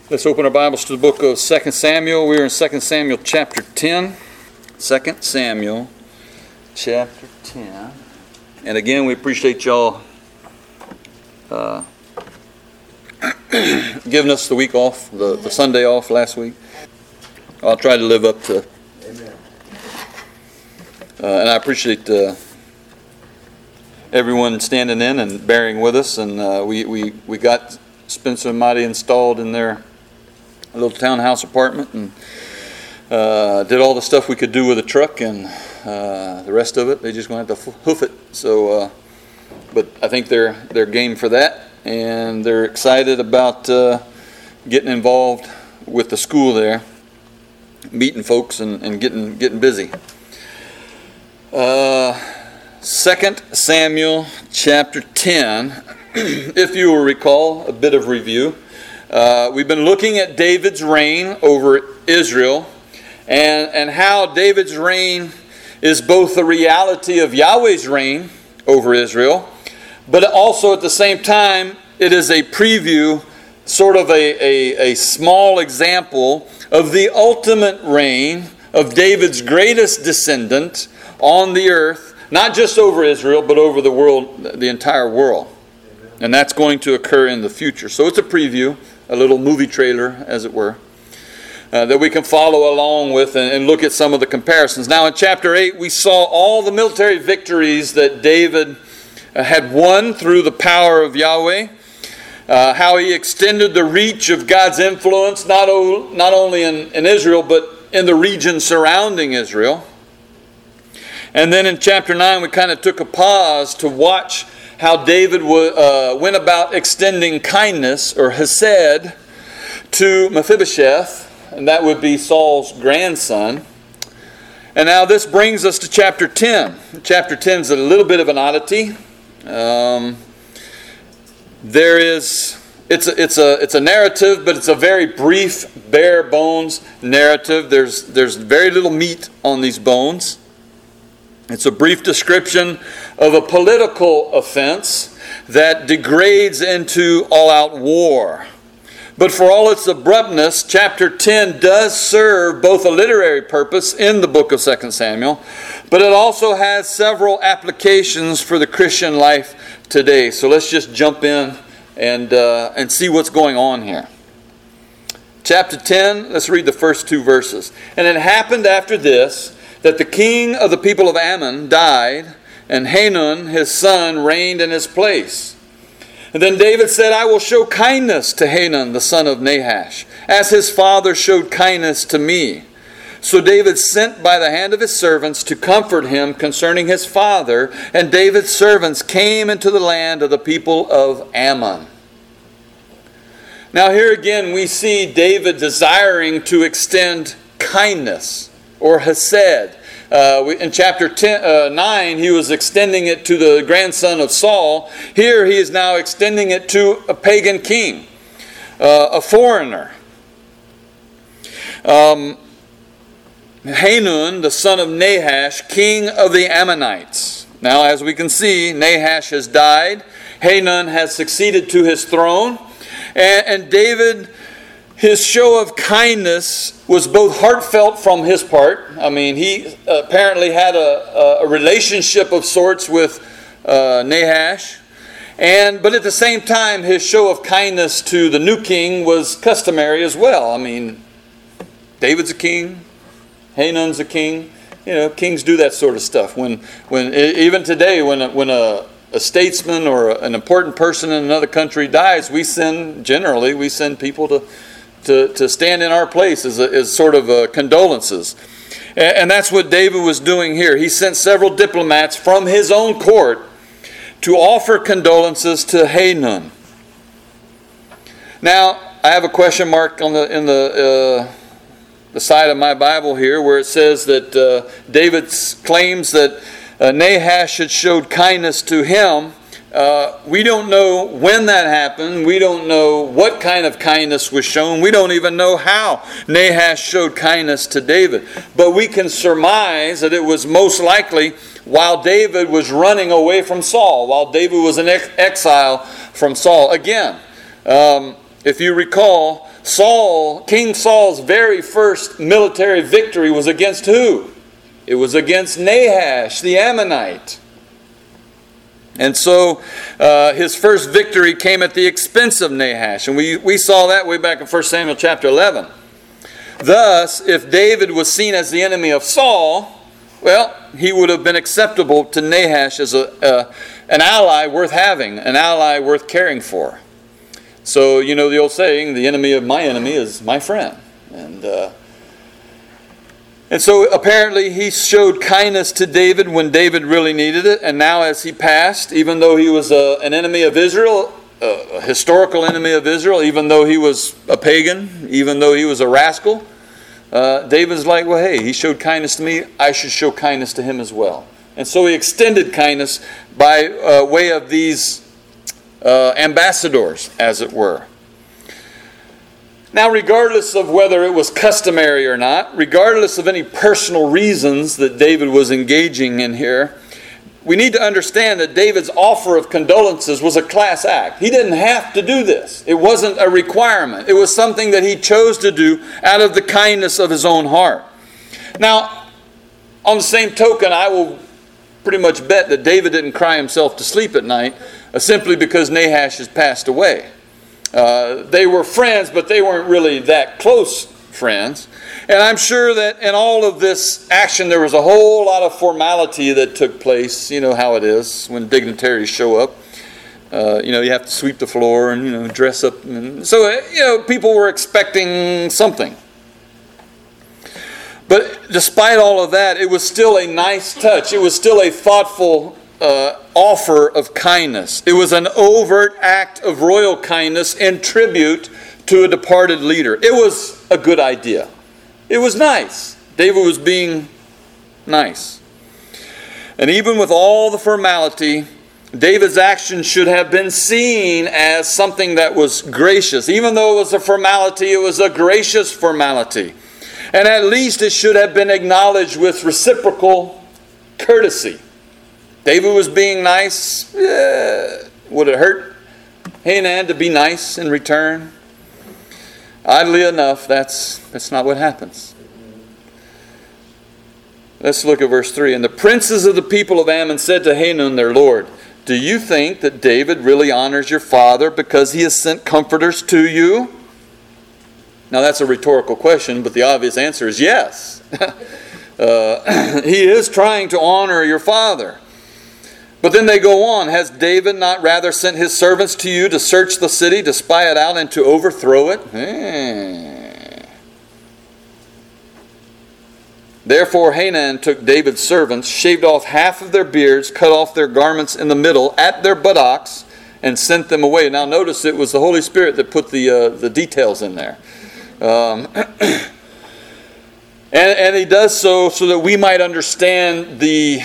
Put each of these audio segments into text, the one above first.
Let's open our Bibles to the book of 2 Samuel. We're in 2 Samuel chapter 10. 2 Samuel chapter 10. And again, we appreciate y'all giving us the week off, the Sunday off last week. I'll try to live up to. Amen. And I appreciate everyone standing in and bearing with us. And we got Spencer and Marty installed in their little townhouse apartment and did all the stuff we could do with the truck, and the rest of it they just going to have to hoof it. So, but I think they're game for that, and they're excited about getting involved with the school there, meeting folks and getting busy. 2 Samuel chapter 10. If you will recall, a bit of review. We've been looking at David's reign over Israel and how David's reign is both the reality of Yahweh's reign over Israel, but also at the same time it is a preview, sort of a small example of the ultimate reign of David's greatest descendant on the earth, not just over Israel, but over the world, the entire world. And that's going to occur in the future. So it's a preview, a little movie trailer, as it were, that we can follow along with and look at some of the comparisons. Now in chapter 8, we saw all the military victories that David had won through the power of Yahweh, how he extended the reach of God's influence, not only in Israel, but in the region surrounding Israel. And then in chapter 9, we kind of took a pause to watch how David went about extending kindness, or hesed, to Mephibosheth, and that would be Saul's grandson. And now this brings us to chapter 10. Chapter 10 is a little bit of an oddity. It's a narrative, but it's a very brief, bare bones narrative. There's very little meat on these bones. It's a brief description of a political offense that degrades into all-out war. But for all its abruptness, chapter 10 does serve both a literary purpose in the book of 2 Samuel, but it also has several applications for the Christian life today. So let's just jump in and see what's going on here. Chapter 10, let's read the first two verses. And it happened after this, that the king of the people of Ammon died, and Hanun his son reigned in his place. And then David said, I will show kindness to Hanun the son of Nahash, as his father showed kindness to me. So David sent by the hand of his servants to comfort him concerning his father, and David's servants came into the land of the people of Ammon. Now here again we see David desiring to extend kindness, or hesed. In chapter 9, he was extending it to the grandson of Saul. Here he is now extending it to a pagan king, a foreigner. Hanun, the son of Nahash, king of the Ammonites. Now, as we can see, Nahash has died. Hanun has succeeded to his throne. And David, his show of kindness was both heartfelt from his part. I mean, he apparently had a relationship of sorts with Nahash. But at the same time, his show of kindness to the new king was customary as well. I mean, David's a king. Hanun's a king. You know, kings do that sort of stuff. When even today, when a statesman or an important person in another country dies, we send people to stand in our place as sort of condolences. And that's what David was doing here. He sent several diplomats from his own court to offer condolences to Hanun. Now, I have a question mark in the side of my Bible here where it says that David claims that Nahash had showed kindness to him. We don't know when that happened. We don't know what kind of kindness was shown. We don't even know how Nahash showed kindness to David. But we can surmise that it was most likely while David was running away from Saul, while David was in exile from Saul. Again, If you recall, King Saul's very first military victory was against who? It was against Nahash, the Ammonite. And so his first victory came at the expense of Nahash. And we saw that way back in 1 Samuel chapter 11. Thus, if David was seen as the enemy of Saul, well, he would have been acceptable to Nahash as an ally worth having, an ally worth caring for. So, you know the old saying, the enemy of my enemy is my friend. And so apparently he showed kindness to David when David really needed it. And now as he passed, even though he was an enemy of Israel, a historical enemy of Israel, even though he was a pagan, even though he was a rascal, David's like, well, hey, he showed kindness to me, I should show kindness to him as well. And so he extended kindness by way of these ambassadors, as it were. Now, regardless of whether it was customary or not, regardless of any personal reasons that David was engaging in here, we need to understand that David's offer of condolences was a class act. He didn't have to do this. It wasn't a requirement. It was something that he chose to do out of the kindness of his own heart. Now, on the same token, I will pretty much bet that David didn't cry himself to sleep at night simply because Nahash has passed away. They were friends, but they weren't really that close friends. And I'm sure that in all of this action, there was a whole lot of formality that took place. You know how it is when dignitaries show up. You have to sweep the floor and, dress up. And so, people were expecting something. But despite all of that, it was still a nice touch. It was still a thoughtful offer of kindness. It was an overt act of royal kindness in tribute to a departed leader. It was a good idea. It was nice. David was being nice. And even with all the formality, David's action should have been seen as something that was gracious. Even though it was a formality, it was a gracious formality. And at least it should have been acknowledged with reciprocal courtesy. David was being nice. Would it hurt Hanan to be nice in return? Oddly enough, that's not what happens. Let's look at verse 3. And the princes of the people of Ammon said to Hanun their lord, do you think that David really honors your father because he has sent comforters to you? Now that's a rhetorical question, but the obvious answer is yes. He is trying to honor your father. But then they go on, has David not rather sent his servants to you to search the city, to spy it out, and to overthrow it? Therefore Hanan took David's servants, shaved off half of their beards, cut off their garments in the middle at their buttocks, and sent them away. Now notice it was the Holy Spirit that put the details in there. And he does so that we might understand the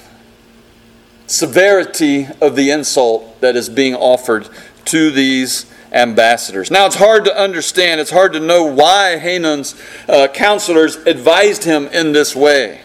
severity of the insult that is being offered to these ambassadors. Now it's hard to understand, it's hard to know why Hanun's counselors advised him in this way.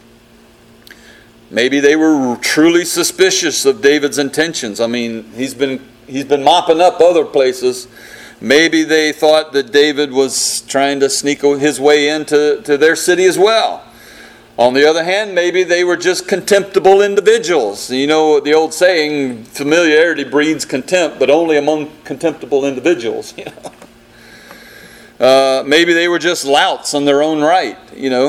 Maybe they were truly suspicious of David's intentions. I mean, he's been mopping up other places. Maybe they thought that David was trying to sneak his way into their city as well. On the other hand, maybe they were just contemptible individuals. You know the old saying, familiarity breeds contempt, but only among contemptible individuals. Maybe they were just louts on their own right.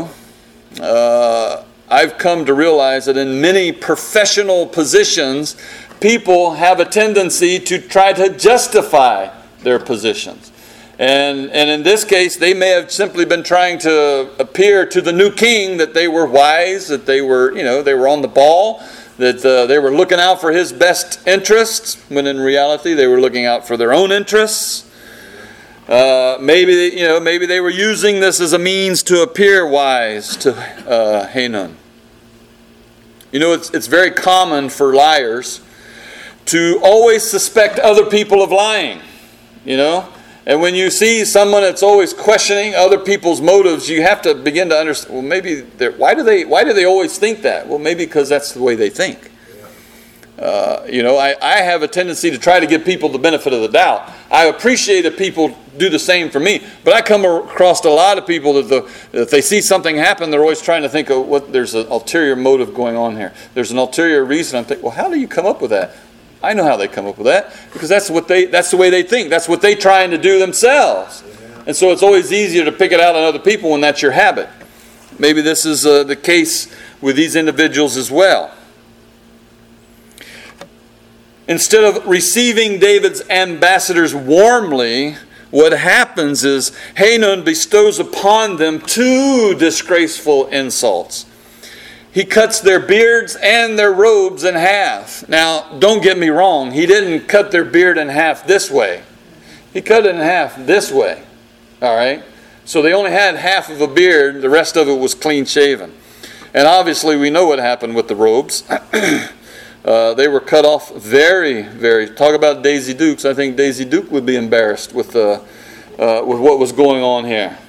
I've come to realize that in many professional positions, people have a tendency to try to justify their positions. And in this case, they may have simply been trying to appear to the new king that they were wise, that they were, they were on the ball, that they were looking out for his best interests, when in reality they were looking out for their own interests. Maybe they were using this as a means to appear wise to Hanun. It's very common for liars to always suspect other people of lying, And when you see someone that's always questioning other people's motives, you have to begin to understand, well, maybe why do they always think that? Well, maybe because that's the way they think. I have a tendency to try to give people the benefit of the doubt. I appreciate if people do the same for me, but I come across a lot of people that if they see something happen, they're always trying to think of what there's an ulterior motive going on here. There's an ulterior reason. I'm thinking, well, how do you come up with that? I know how they come up with that, because that's the way they think. That's what they're trying to do themselves. And so it's always easier to pick it out on other people when that's your habit. Maybe this is the case with these individuals as well. Instead of receiving David's ambassadors warmly, what happens is Hanun bestows upon them 2 disgraceful insults. He cuts their beards and their robes in half. Now, don't get me wrong. He didn't cut their beard in half this way. He cut it in half this way. All right? So they only had half of a beard. The rest of it was clean shaven. And obviously we know what happened with the robes. They were cut off very, very... Talk about Daisy Dukes. I think Daisy Duke would be embarrassed with what was going on here.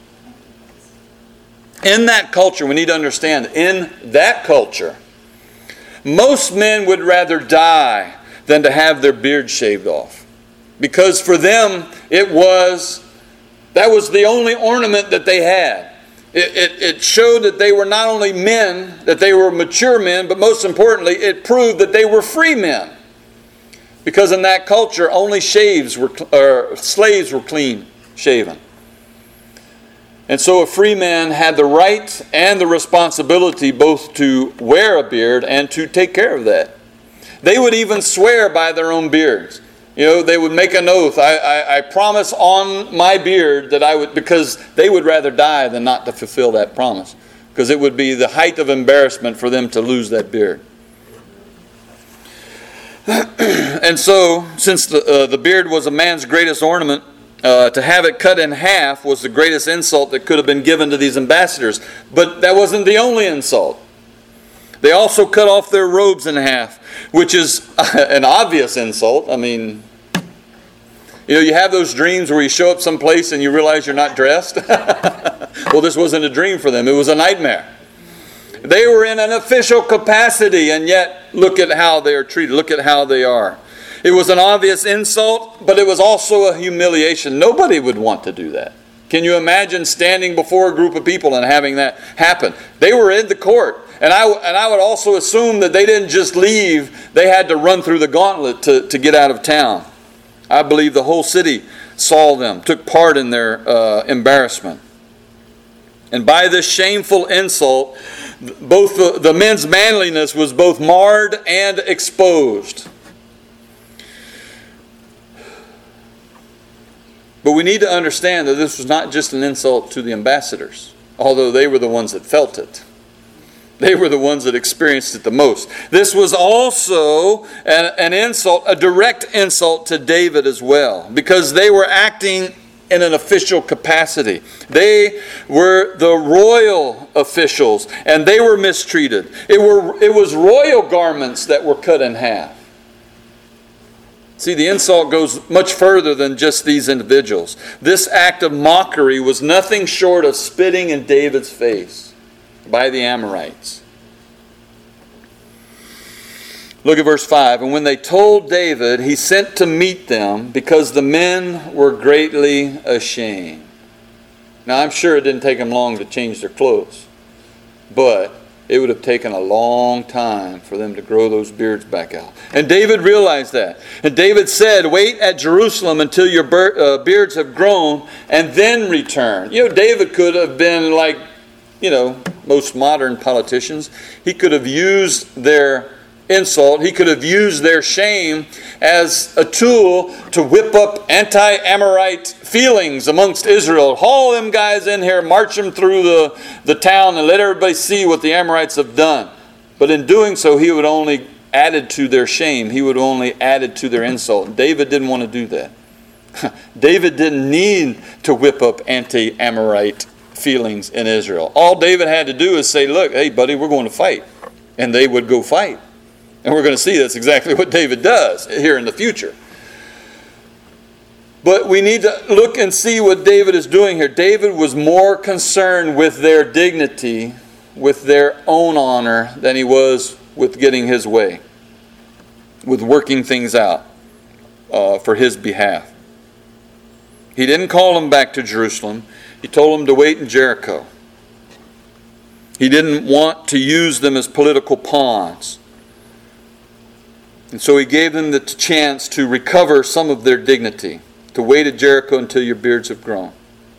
In that culture, we need to understand, in that culture, most men would rather die than to have their beard shaved off. Because for them, that was the only ornament that they had. It showed that they were not only men, that they were mature men, but most importantly, it proved that they were free men. Because in that culture, only slaves were clean shaven. And so a free man had the right and the responsibility both to wear a beard and to take care of that. They would even swear by their own beards. They would make an oath. I promise on my beard that I would, because they would rather die than not to fulfill that promise. Because it would be the height of embarrassment for them to lose that beard. And so, since the beard was a man's greatest ornament, to have it cut in half was the greatest insult that could have been given to these ambassadors. But that wasn't the only insult. They also cut off their robes in half, which is an obvious insult. I mean, you have those dreams where you show up someplace and you realize you're not dressed. Well, this wasn't a dream for them. It was a nightmare. They were in an official capacity, and yet look at how they are treated. Look at how they are. It was an obvious insult, but it was also a humiliation. Nobody would want to do that. Can you imagine standing before a group of people and having that happen? They were in the court. And I would also assume that they didn't just leave. They had to run through the gauntlet to get out of town. I believe the whole city saw them, took part in their embarrassment. And by this shameful insult, both the men's manliness was both marred and exposed. But we need to understand that this was not just an insult to the ambassadors, although they were the ones that felt it. They were the ones that experienced it the most. This was also an insult, a direct insult to David as well, because they were acting in an official capacity. They were the royal officials, and they were mistreated. It was royal garments that were cut in half. See, the insult goes much further than just these individuals. This act of mockery was nothing short of spitting in David's face by the Amorites. Look at verse 5. And when they told David, he sent to meet them because the men were greatly ashamed. Now, I'm sure it didn't take them long to change their clothes, but it would have taken a long time for them to grow those beards back out. And David realized that. And David said, wait at Jerusalem until your beards have grown and then return. David could have been like, most modern politicians. He could have used their insult. He could have used their shame as a tool to whip up anti-Amorite feelings amongst Israel. Haul them guys in here, march them through the town, and let everybody see what the Amorites have done. But in doing so, he would only added to their shame. He would only added to their insult. David didn't want to do that. David didn't need to whip up anti-Amorite feelings in Israel. All David had to do is say, look, hey buddy, we're going to fight. And they would go fight. And we're going to see that's exactly what David does here in the future. But we need to look and see what David is doing here. David was more concerned with their dignity, with their own honor, than he was with getting his way. with working things out for his behalf. He didn't call them back to Jerusalem. He told them to wait in Jericho. He didn't want to use them as political pawns. And so he gave them the chance to recover some of their dignity, to wait at Jericho until your beards have grown.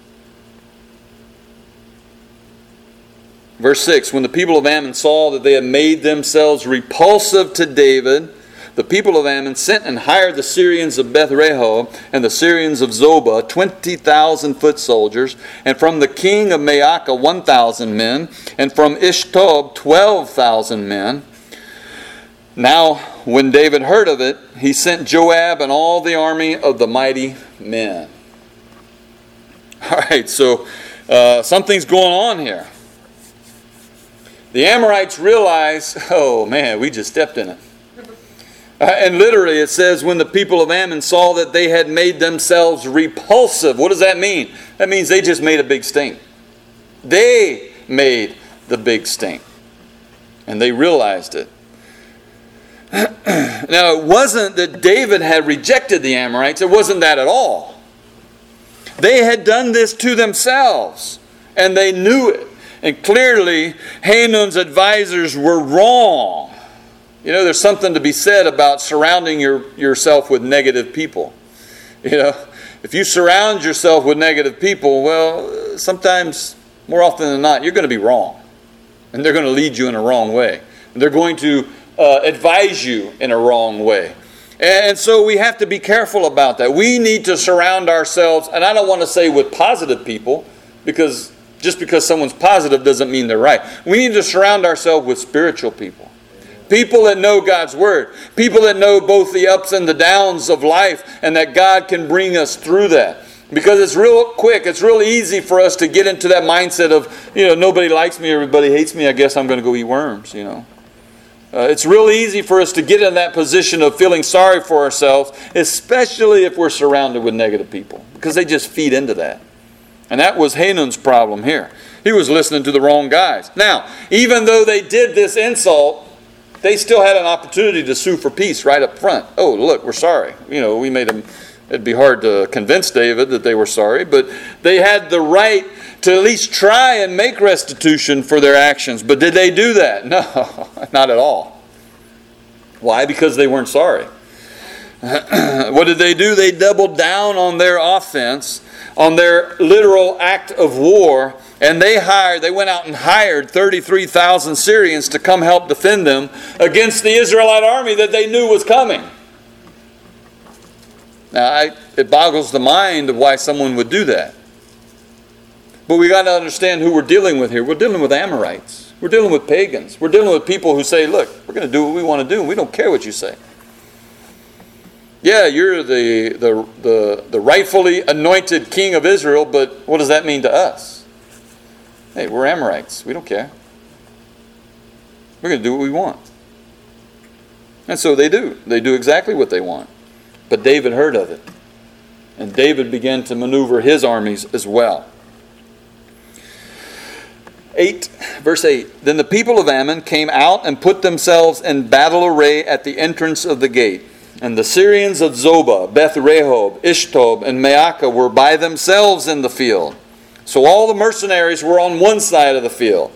Verse 6, when the people of Ammon saw that they had made themselves repulsive to David, the people of Ammon sent and hired the Syrians of Beth-rehob and the Syrians of Zobah, 20,000 foot soldiers, and from the king of Maacah 1,000 men, and from Ishtob 12,000 men. Now, when David heard of it, he sent Joab and all the army of the mighty men. All right, so something's going on here. The Amorites realize, oh man, we just stepped in it. And literally it says, when the people of Ammon saw that they had made themselves repulsive. What does that mean? That means they just made a big stink. They made the big stink. And they realized it. Now, it wasn't that David had rejected the Amorites. It wasn't that at all. They had done this to themselves. And they knew it. And clearly, Hanun's advisors were wrong. You know, there's something to be said about surrounding yourself with negative people. You know, if you surround yourself with negative people, well, sometimes, more often than not, you're going to be wrong. And they're going to lead you in a wrong way. And they're going to advise you in a wrong way. And so we have to be careful about that. We need to surround ourselves, and I don't want to say with positive people, because just because someone's positive doesn't mean they're right. We need to surround ourselves with spiritual people. People that know God's Word. People that know both the ups and the downs of life, and that God can bring us through that. Because it's real quick, it's real easy for us to get into that mindset of, you know, nobody likes me, everybody hates me, I guess I'm going to go eat worms, you know. It's real easy for us to get in that position of feeling sorry for ourselves, especially if we're surrounded with negative people, because they just feed into that. And that was Hanun's problem here. He was listening to the wrong guys. Now, even though they did this insult, they still had an opportunity to sue for peace right up front. Oh, look, we're sorry. You know, we made them. It'd be hard to convince David that they were sorry, but they had the right to at least try and make restitution for their actions. But did they do that? No, not at all. Why? Because they weren't sorry. What did they do? They doubled down on their offense, on their literal act of war, and they went out and hired 33,000 Syrians to come help defend them against the Israelite army that they knew was coming. Now, it boggles the mind of why someone would do that. But we got to understand who we're dealing with here. We're dealing with Amorites. We're dealing with pagans. We're dealing with people who say, look, we're going to do what we want to do, and we don't care what you say. Yeah, you're the rightfully anointed king of Israel, but what does that mean to us? Hey, we're Amorites. We don't care. We're going to do what we want. And so they do. They do exactly what they want. But David heard of it. And David began to maneuver his armies as well. Verse 8. Then the people of Ammon came out and put themselves in battle array at the entrance of the gate. And the Syrians of Zobah, Beth-rehob, Ishtob, and Maacah were by themselves in the field. So all the mercenaries were on one side of the field.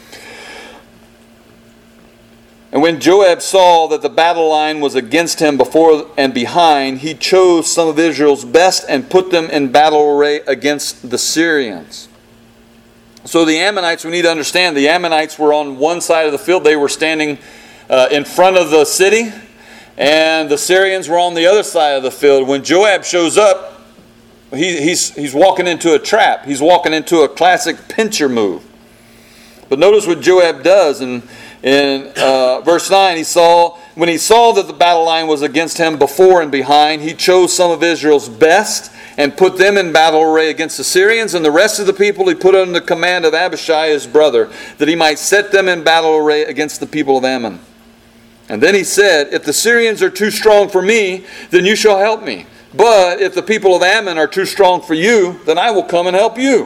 And when Joab saw that the battle line was against him before and behind, he chose some of Israel's best and put them in battle array against the Syrians. So the Ammonites, we need to understand, the Ammonites were on one side of the field. They were standing in front of the city. And the Syrians were on the other side of the field. When Joab shows up, he's walking into a trap. He's walking into a classic pincher move. But notice what Joab does in verse 9. When he saw that the battle line was against him before and behind, he chose some of Israel's best and put them in battle array against the Syrians. And the rest of the people he put under the command of Abishai his brother, that he might set them in battle array against the people of Ammon. And then he said, if the Syrians are too strong for me, then you shall help me. But if the people of Ammon are too strong for you, then I will come and help you.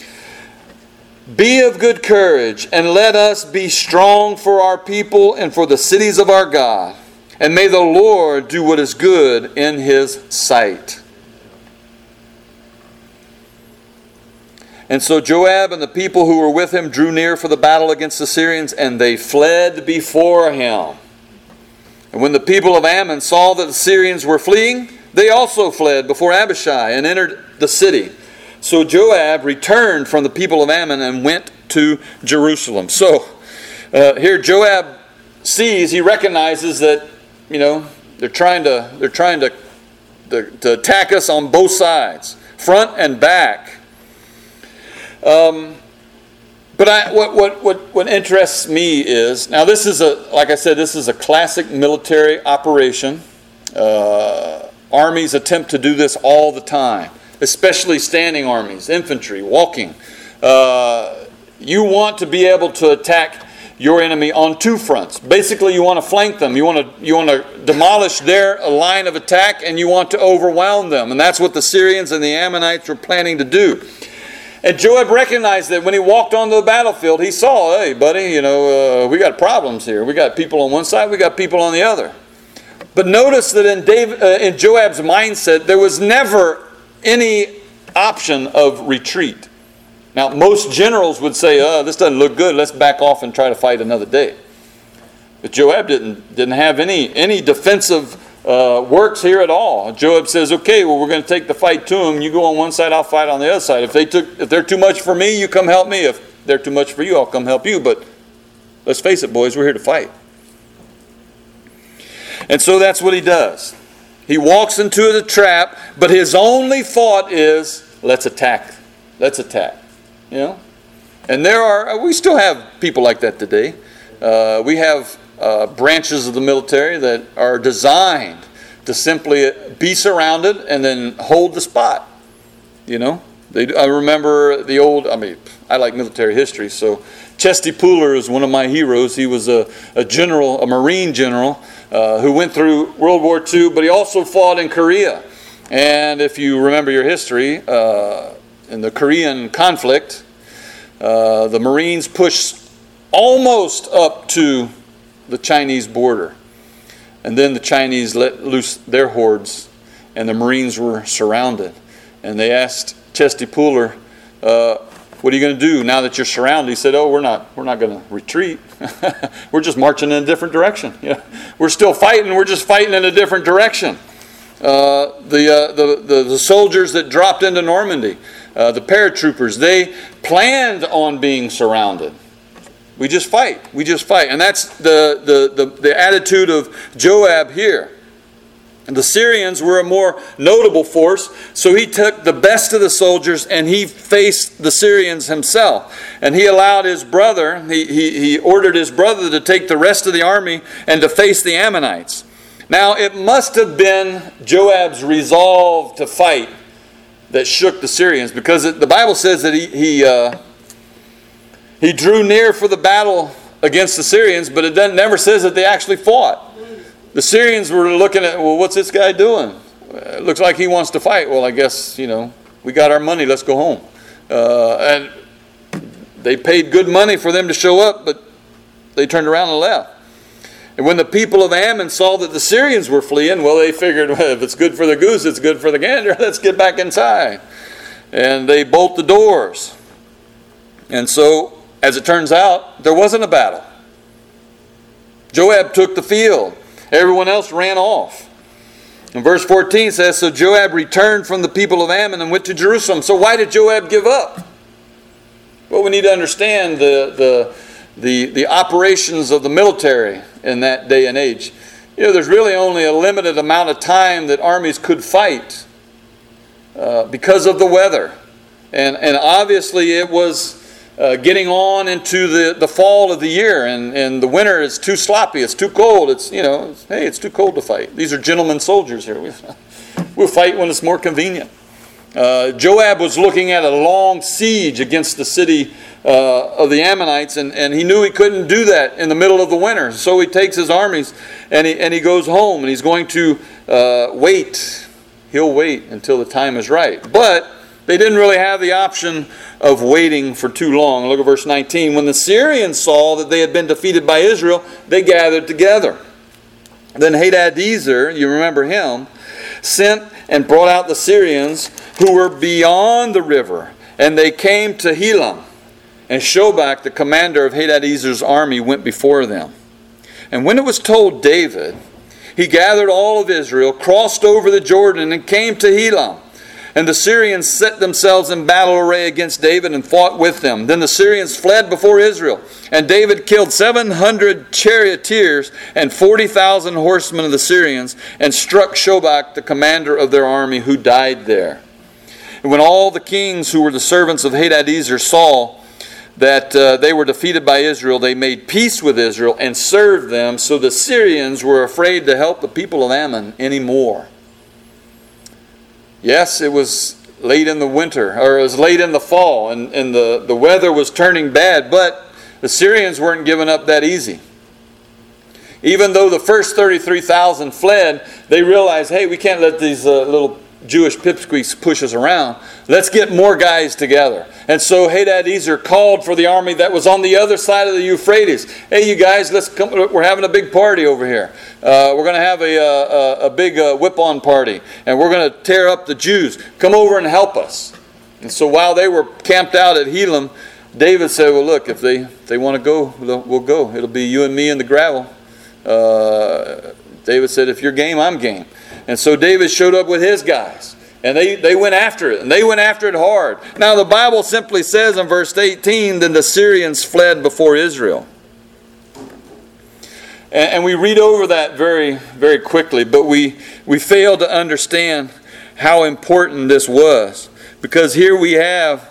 Be of good courage, and let us be strong for our people and for the cities of our God. and may the Lord do what is good in his sight. And so Joab and the people who were with him drew near for the battle against the Syrians, and they fled before him. And when the people of Ammon saw that the Syrians were fleeing, they also fled before Abishai and entered the city. So Joab returned from the people of Ammon and went to Jerusalem. So here Joab sees, he recognizes that, they're trying to attack us on both sides, front and back. But what interests me is, now this is like I said, this is a classic military operation. Armies attempt to do this all the time, especially standing armies, infantry, walking. You want to be able to attack your enemy on two fronts. Basically, you want to flank them. You want to demolish their line of attack, and you want to overwhelm them. And that's what the Syrians and the Ammonites were planning to do. And Joab recognized that when he walked onto the battlefield, he saw, hey, buddy, we got problems here. We got people on one side, we got people on the other. But notice that in Joab's mindset, there was never any option of retreat. Now, most generals would say, this doesn't look good, let's back off and try to fight another day. But Joab didn't have any defensive works here at all. Joab says, okay, well, we're going to take the fight to them. You go on one side, I'll fight on the other side. If they're too much for me, you come help me. If they're too much for you, I'll come help you. But let's face it, boys, we're here to fight. And so that's what he does. He walks into the trap, but his only thought is, let's attack. Let's attack. And we still have people like that today. We have branches of the military that are designed to simply be surrounded and then hold the spot. I remember I like military history, so Chesty Puller is one of my heroes. He was a general, a Marine general, who went through World War II, but he also fought in Korea. And if you remember your history, in the Korean conflict, the Marines pushed almost up to the Chinese border. And then the Chinese let loose their hordes, and the Marines were surrounded. And they asked Chesty Puller, what are you going to do now that you're surrounded? He said, we're not going to retreat. We're just marching in a different direction. We're still fighting, we're just fighting in a different direction. The soldiers that dropped into Normandy, the paratroopers, they planned on being surrounded. We just fight. And that's the attitude of Joab here. And the Syrians were a more notable force, so he took the best of the soldiers and he faced the Syrians himself. And he allowed his brother, he ordered his brother to take the rest of the army and to face the Ammonites. Now, it must have been Joab's resolve to fight that shook the Syrians, because the Bible says that he drew near for the battle against the Syrians, but it never says that they actually fought. The Syrians were looking at, well, what's this guy doing? It looks like he wants to fight. Well, I guess, we got our money, let's go home. And they paid good money for them to show up, but they turned around and left. And when the people of Ammon saw that the Syrians were fleeing, well, they figured, well, if it's good for the goose, it's good for the gander. Let's get back inside. And they bolt the doors. And so, as it turns out, there wasn't a battle. Joab took the field. Everyone else ran off. And verse 14 says, so Joab returned from the people of Ammon and went to Jerusalem. So why did Joab give up? Well, we need to understand the operations of the military in that day and age. There's really only a limited amount of time that armies could fight because of the weather. And obviously it was getting on into the fall of the year, and the winter is too sloppy, it's too cold, it's too cold to fight. These are gentlemen soldiers here. We'll fight when it's more convenient. Joab was looking at a long siege against the city of the Ammonites, and he knew he couldn't do that in the middle of the winter. So he takes his armies and he goes home, and he's going to wait. He'll wait until the time is right. But they didn't really have the option of waiting for too long. Look at verse 19. When the Syrians saw that they had been defeated by Israel, they gathered together. Then Hadadezer, you remember him, sent and brought out the Syrians who were beyond the river, and they came to Helam. And Shobach, the commander of Hadadezer's army, went before them. And when it was told David, he gathered all of Israel, crossed over the Jordan, and came to Helam. And the Syrians set themselves in battle array against David and fought with them. Then the Syrians fled before Israel. And David killed 700 charioteers and 40,000 horsemen of the Syrians, and struck Shobach, the commander of their army, who died there. And when all the kings who were the servants of Hadadezer saw that they were defeated by Israel, they made peace with Israel and served them. So the Syrians were afraid to help the people of Ammon anymore. Yes, it was late in the winter, or it was late in the fall, and the weather was turning bad, but the Syrians weren't giving up that easy. Even though the first 33,000 fled, they realized, hey, we can't let these little Jewish pipsqueaks push us around. Let's get more guys together. And so Hadadezer called for the army that was on the other side of the Euphrates. Hey, you guys, let's come. We're having a big party over here. We're going to have a big whip-on party, and we're going to tear up the Jews. Come over and help us. And so while they were camped out at Helam, David said, well, look, if they want to go, we'll go. It'll be you and me in the gravel. David said, if you're game, I'm game. And so David showed up with his guys. And they went after it. And they went after it hard. Now the Bible simply says in verse 18, then the Syrians fled before Israel. And we read over that very, very quickly. But we fail to understand how important this was. Because here we have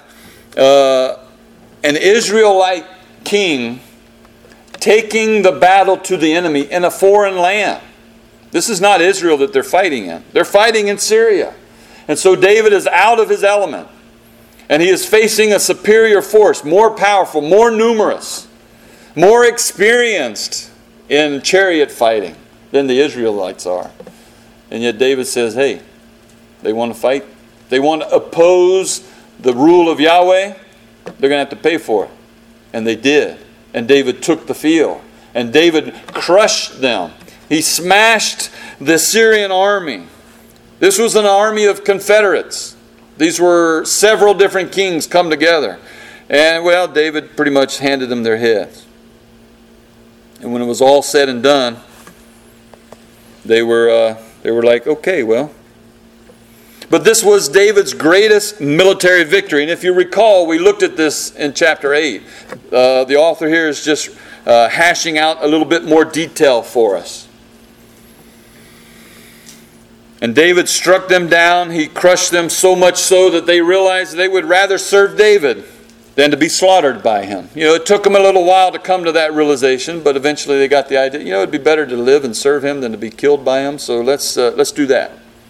an Israelite king taking the battle to the enemy in a foreign land. This is not Israel that they're fighting in. They're fighting in Syria. And so David is out of his element. And he is facing a superior force, more powerful, more numerous, more experienced in chariot fighting than the Israelites are. And yet David says, hey, they want to fight. They want to oppose the rule of Yahweh. They're going to have to pay for it. And they did. And David took the field. And David crushed them. He smashed the Syrian army. This was an army of confederates. These were several different kings come together. And, well, David pretty much handed them their heads. And when it was all said and done, they were like, okay, well. But this was David's greatest military victory. And if you recall, we looked at this in chapter 8. The author here is just hashing out a little bit more detail for us. And David struck them down. He crushed them so much so that they realized they would rather serve David than to be slaughtered by him. You know, it took them a little while to come to that realization, but eventually they got the idea, you know, it'd be better to live and serve him than to be killed by him, so let's do that.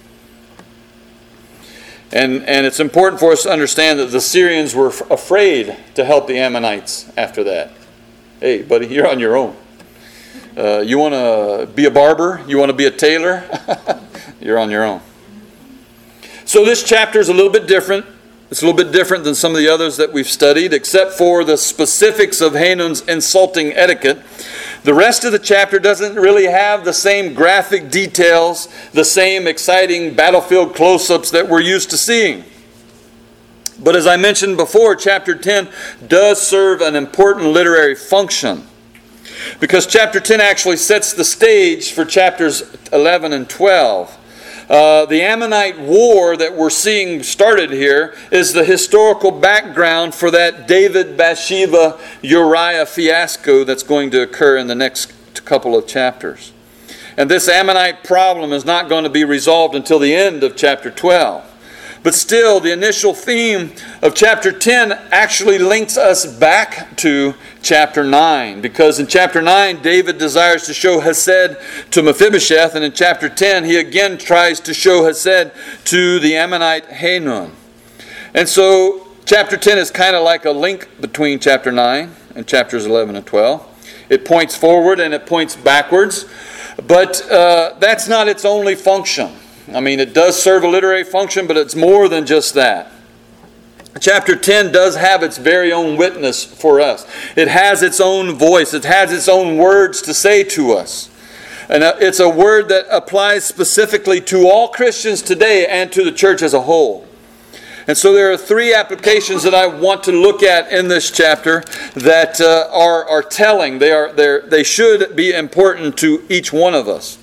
And it's important for us to understand that the Syrians were afraid to help the Ammonites after that. Hey, buddy, you're on your own. You want to be a barber? You want to be a tailor? You're on your own. So this chapter is a little bit different. It's a little bit different than some of the others that we've studied, except for the specifics of Hanun's insulting etiquette. The rest of the chapter doesn't really have the same graphic details, the same exciting battlefield close-ups that we're used to seeing. But as I mentioned before, chapter 10 does serve an important literary function, because chapter 10 actually sets the stage for chapters 11 and 12. The Ammonite war that we're seeing started here is the historical background for that David, Bathsheba, Uriah fiasco that's going to occur in the next couple of chapters. And this Ammonite problem is not going to be resolved until the end of chapter 12. But still, the initial theme of chapter 10 actually links us back to chapter 9. Because in chapter 9, David desires to show Hesed to Mephibosheth. And in chapter 10, he again tries to show Hesed to the Ammonite Hanun. And so chapter 10 is kind of like a link between chapter 9 and chapters 11 and 12. It points forward and it points backwards. But that's not its only function. I mean, it does serve a literary function, but it's more than just that. Chapter 10 does have its very own witness for us. It has its own voice. It has its own words to say to us. And it's a word that applies specifically to all Christians today and to the church as a whole. And so there are three applications that I want to look at in this chapter that are telling. They should be important to each one of us.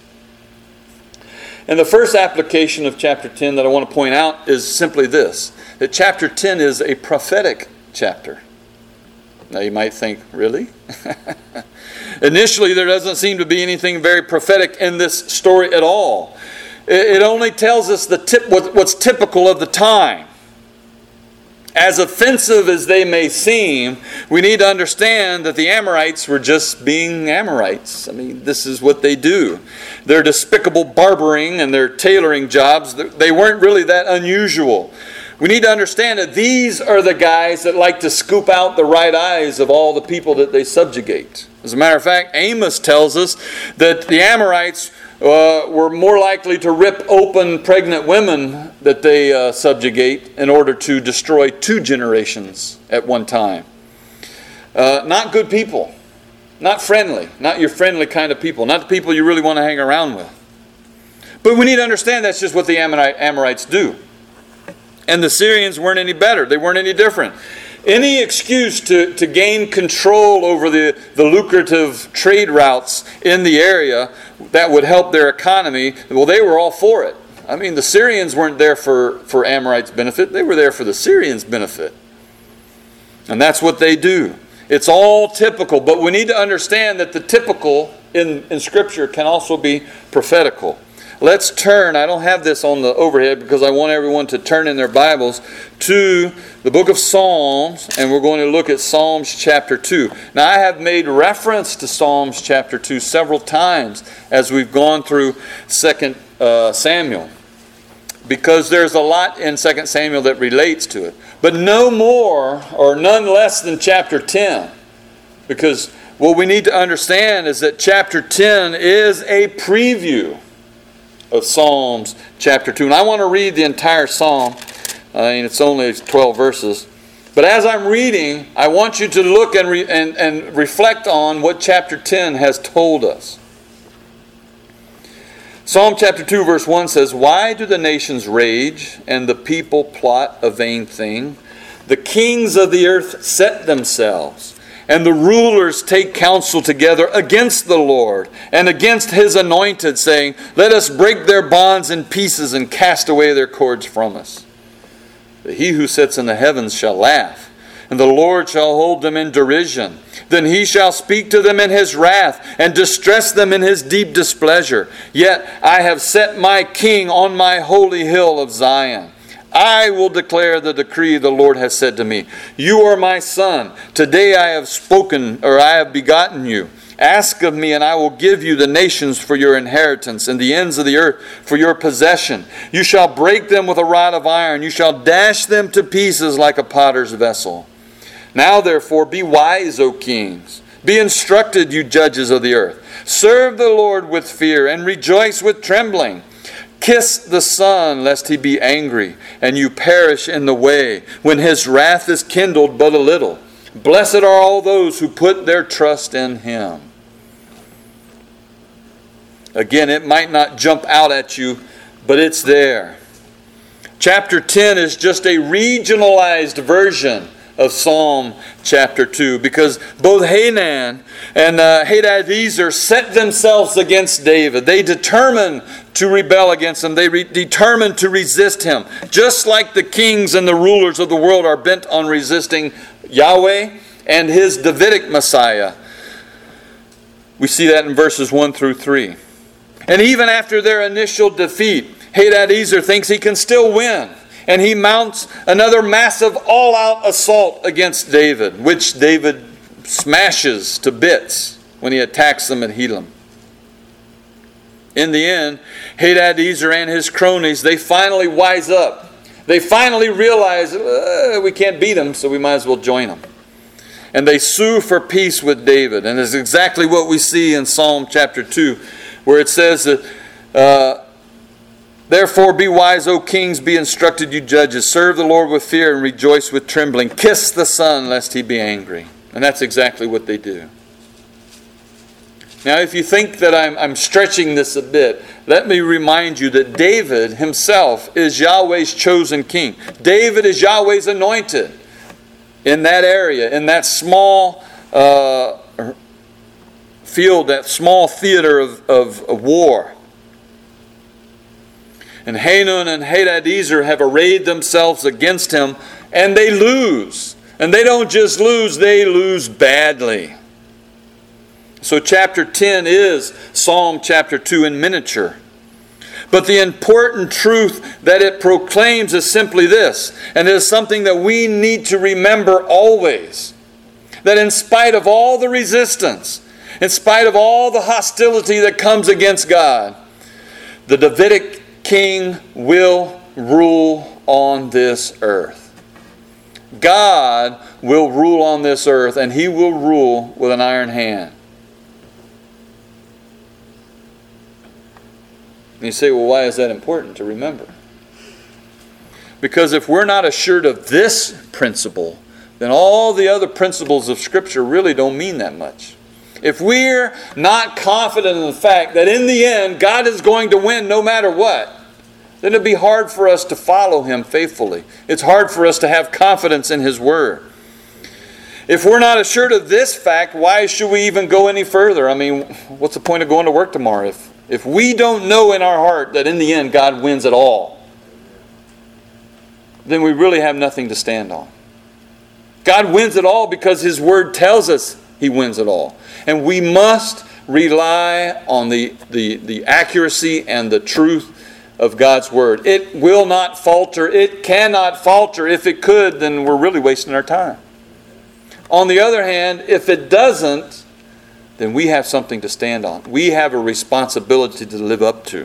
And the first application of chapter 10 that I want to point out is simply this, that chapter 10 is a prophetic chapter. Now you might think, really? Initially, there doesn't seem to be anything very prophetic in this story at all. It only tells us what's typical of the time. As offensive as they may seem, we need to understand that the Amorites were just being Amorites. I mean, this is what they do. Their despicable barbering and their tailoring jobs, they weren't really that unusual. We need to understand that these are the guys that like to scoop out the right eyes of all the people that they subjugate. As a matter of fact, Amos tells us that the Amorites were more likely to rip open pregnant women that they subjugate in order to destroy 2 generations at one time. Not good people. Not friendly. Not your friendly kind of people. Not the people you really want to hang around with. But we need to understand that's just what the Amorites do. And the Syrians weren't any better. They weren't any different. Any excuse to gain control over the lucrative trade routes in the area that would help their economy, well, they were all for it. I mean, the Syrians weren't there for Amorites' benefit. They were there for the Syrians' benefit. And that's what they do. It's all typical, but we need to understand that the typical in Scripture can also be prophetical. Let's turn, I don't have this on the overhead because I want everyone to turn in their Bibles to the book of Psalms, and we're going to look at Psalms chapter 2. Now, I have made reference to Psalms chapter 2 several times as we've gone through 2 Samuel, because there's a lot in 2 Samuel that relates to it. But no more or none less than chapter 10, because what we need to understand is that chapter 10 is a preview of Psalms chapter 2. And I want to read the entire psalm. I mean, it's only 12 verses. But as I'm reading, I want you to look and reflect on what chapter 10 has told us. Psalm chapter 2 verse 1 says, "Why do the nations rage and the people plot a vain thing? The kings of the earth set themselves, and the rulers take counsel together against the Lord and against His anointed, saying, Let us break their bonds in pieces and cast away their cords from us. But He who sits in the heavens shall laugh, and the Lord shall hold them in derision. Then He shall speak to them in His wrath and distress them in His deep displeasure. Yet I have set my King on my holy hill of Zion. I will declare the decree the Lord has said to me. You are my son. Today I have spoken, or I have begotten you. Ask of me, and I will give you the nations for your inheritance, and the ends of the earth for your possession. You shall break them with a rod of iron. You shall dash them to pieces like a potter's vessel. Now therefore be wise, O kings. Be instructed, you judges of the earth. Serve the Lord with fear, and rejoice with trembling. Kiss the Son, lest He be angry, and you perish in the way, when His wrath is kindled but a little. Blessed are all those who put their trust in Him." Again, it might not jump out at you, but it's there. Chapter 10 is just a regionalized version of Psalm chapter 2, because both Hanan and Hadadezer set themselves against David. They determined to rebel against him. They determined to resist him, just like the kings and the rulers of the world are bent on resisting Yahweh and His Davidic Messiah. We see that in verses 1 through 3. And even after their initial defeat, Hadadezer thinks he can still win. And he mounts another massive all-out assault against David, which David smashes to bits when he attacks them at Helam. In the end, Hadadezer and his cronies, they finally wise up. They finally realize we can't beat them, so we might as well join them. And they sue for peace with David. And it's exactly what we see in Psalm chapter 2, where it says that, "Therefore be wise, O kings, be instructed, you judges. Serve the Lord with fear and rejoice with trembling. Kiss the Son, lest He be angry." And that's exactly what they do. Now, if you think that I'm stretching this a bit, let me remind you that David himself is Yahweh's chosen king. David is Yahweh's anointed in that area, in that small field, that small theater of war. And Hanun and Hadadezer have arrayed themselves against him, and they lose. And they don't just lose, they lose badly. So chapter 10 is Psalm chapter 2 in miniature. But the important truth that it proclaims is simply this, and it is something that we need to remember always, that in spite of all the resistance, in spite of all the hostility that comes against God, the Davidic king will rule on this earth. God will rule on this earth, and He will rule with an iron hand. And you say, well, why is that important to remember? Because if we're not assured of this principle, then all the other principles of Scripture really don't mean that much. If we're not confident in the fact that in the end God is going to win no matter what, then it'd be hard for us to follow Him faithfully. It's hard for us to have confidence in His Word. If we're not assured of this fact, why should we even go any further? I mean, what's the point of going to work tomorrow if we don't know in our heart that in the end God wins it all? Then we really have nothing to stand on. God wins it all because His Word tells us He wins it all. And we must rely on the accuracy and the truth of God's Word. It will not falter. It cannot falter. If it could, then we're really wasting our time. On the other hand, if it doesn't, then we have something to stand on. We have a responsibility to live up to.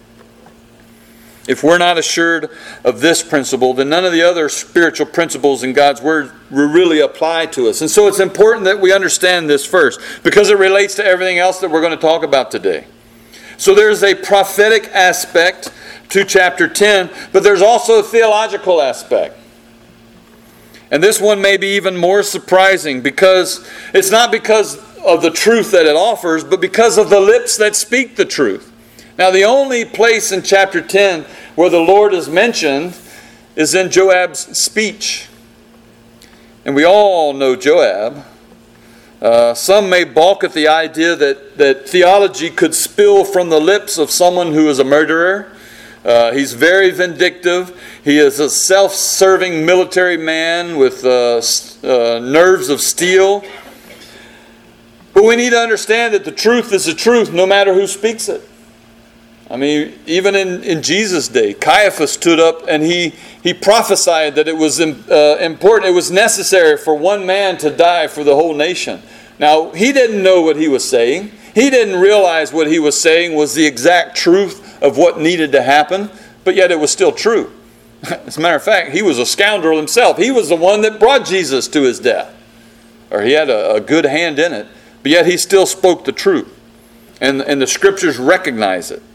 If we're not assured of this principle, then none of the other spiritual principles in God's Word will really apply to us. And so it's important that we understand this first, because it relates to everything else that we're going to talk about today. So there's a prophetic aspect to chapter 10, but there's also a theological aspect. And this one may be even more surprising, because it's not because of the truth that it offers, but because of the lips that speak the truth. Now, the only place in chapter 10 where the Lord is mentioned is in Joab's speech. And we all know Joab. Some may balk at the idea that theology could spill from the lips of someone who is a murderer. He's very vindictive. He is a self-serving military man with nerves of steel. But we need to understand that the truth is the truth no matter who speaks it. I mean, even in Jesus' day, Caiaphas stood up and he prophesied that it was important, it was necessary for one man to die for the whole nation. Now, he didn't know what he was saying. He didn't realize what he was saying was the exact truth of what needed to happen, but yet it was still true. As a matter of fact, he was a scoundrel himself. He was the one that brought Jesus to his death. Or he had a good hand in it, but yet he still spoke the truth. And the Scriptures recognize it.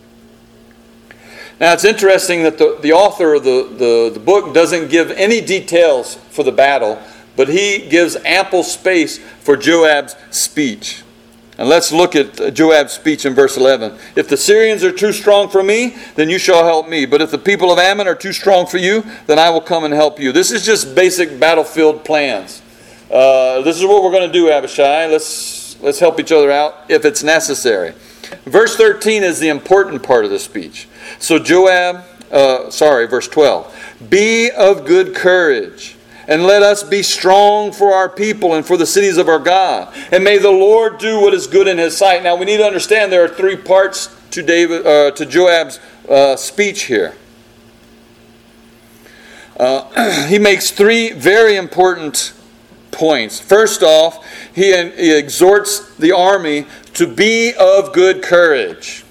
Now, it's interesting that the author of the book doesn't give any details for the battle, but he gives ample space for Joab's speech. And let's look at Joab's speech in verse 11. If the Syrians are too strong for me, then you shall help me. But if the people of Ammon are too strong for you, then I will come and help you. This is just basic battlefield plans. This is what we're going to do, Abishai. Let's help each other out if it's necessary. Verse 13 is the important part of the speech. So verse 12. Be of good courage, and let us be strong for our people and for the cities of our God. And may the Lord do what is good in His sight. Now we need to understand there are three parts to Joab's speech here. He makes three very important points. First off, he exhorts the army to be of good courage.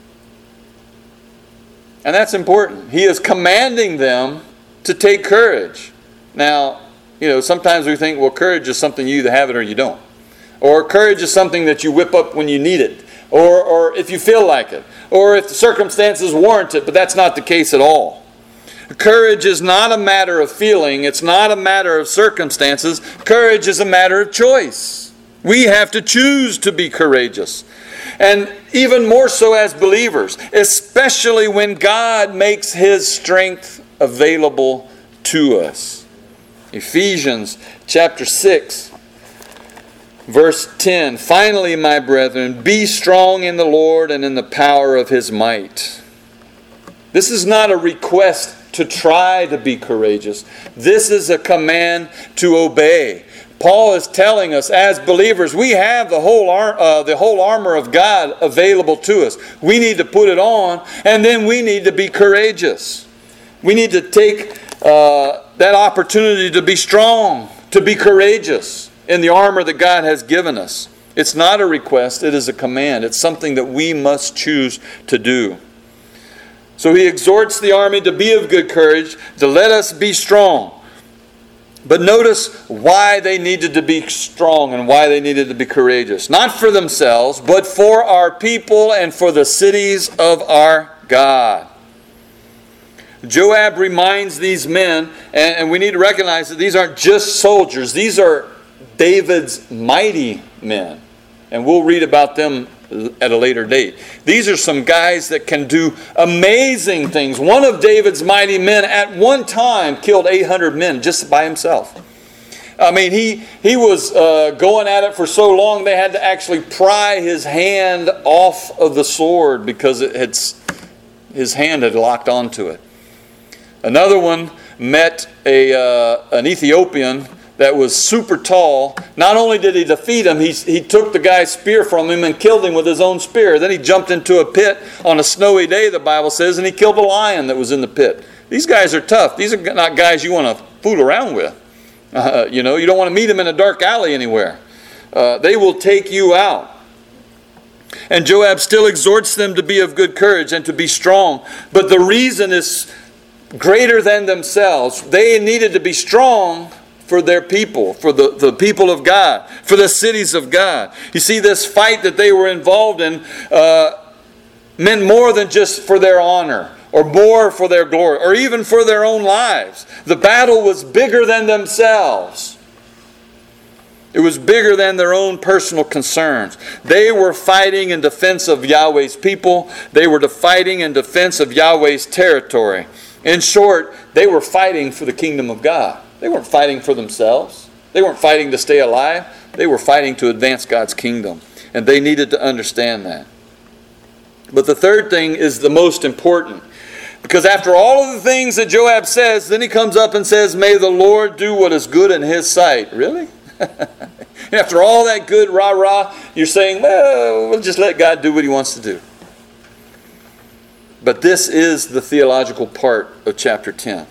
And that's important. He is commanding them to take courage. Now, sometimes we think, well, courage is something you either have it or you don't. Or courage is something that you whip up when you need it. Or if you feel like it. Or if the circumstances warrant it. But that's not the case at all. Courage is not a matter of feeling. It's not a matter of circumstances. Courage is a matter of choice. We have to choose to be courageous. And even more so as believers, especially when God makes His strength available to us. Ephesians chapter 6, verse 10. Finally, my brethren, be strong in the Lord and in the power of His might. This is not a request to try to be courageous. This is a command to obey. Paul is telling us as believers, we have the whole armor of God available to us. We need to put it on, and then we need to be courageous. We need to take that opportunity to be strong, to be courageous in the armor that God has given us. It's not a request, it is a command. It's something that we must choose to do. So he exhorts the army to be of good courage, to let us be strong. But notice why they needed to be strong and why they needed to be courageous. Not for themselves, but for our people and for the cities of our God. Joab reminds these men, and we need to recognize that these aren't just soldiers. These are David's mighty men. And we'll read about them at a later date. These are some guys that can do amazing things. One of David's mighty men at one time killed 800 men just by himself. I mean, he was going at it for so long they had to actually pry his hand off of the sword because his hand had locked onto it. Another one met an Ethiopian that was super tall. Not only did he defeat him, he took the guy's spear from him and killed him with his own spear. Then he jumped into a pit on a snowy day, the Bible says, and he killed a lion that was in the pit. These guys are tough. These are not guys you want to fool around with. You don't want to meet them in a dark alley anywhere. They will take you out. And Joab still exhorts them to be of good courage and to be strong. But the reason is greater than themselves. They needed to be strong for their people, for the people of God, for the cities of God. You see, this fight that they were involved in meant more than just for their honor, or more for their glory, or even for their own lives. The battle was bigger than themselves. It was bigger than their own personal concerns. They were fighting in defense of Yahweh's people. They were fighting in defense of Yahweh's territory. In short, they were fighting for the kingdom of God. They weren't fighting for themselves. They weren't fighting to stay alive. They were fighting to advance God's kingdom. And they needed to understand that. But the third thing is the most important. Because after all of the things that Joab says, then he comes up and says, may the Lord do what is good in His sight. Really? After all that good rah-rah, you're saying, well, we'll just let God do what He wants to do. But this is the theological part of chapter 10.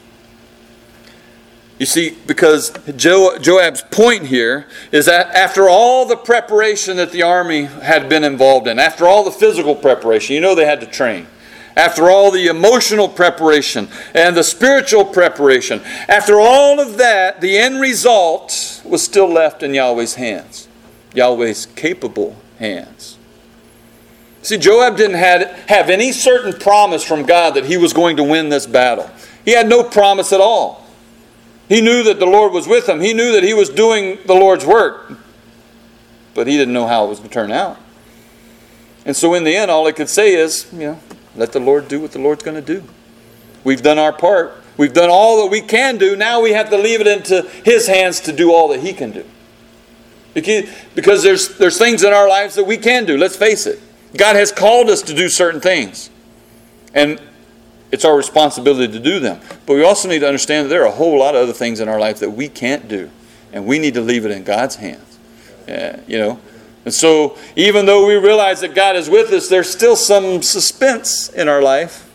You see, because Joab's point here is that after all the preparation that the army had been involved in, after all the physical preparation, they had to train. After all the emotional preparation and the spiritual preparation, after all of that, the end result was still left in Yahweh's hands. Yahweh's capable hands. See, Joab didn't have any certain promise from God that he was going to win this battle. He had no promise at all. He knew that the Lord was with him. He knew that he was doing the Lord's work. But he didn't know how it was going to turn out. And so in the end, all he could say is, let the Lord do what the Lord's going to do. We've done our part. We've done all that we can do. Now we have to leave it into His hands to do all that He can do. Because there's things in our lives that we can do. Let's face it. God has called us to do certain things. And it's our responsibility to do them. But we also need to understand that there are a whole lot of other things in our life that we can't do. And we need to leave it in God's hands. And so even though we realize that God is with us, there's still some suspense in our life.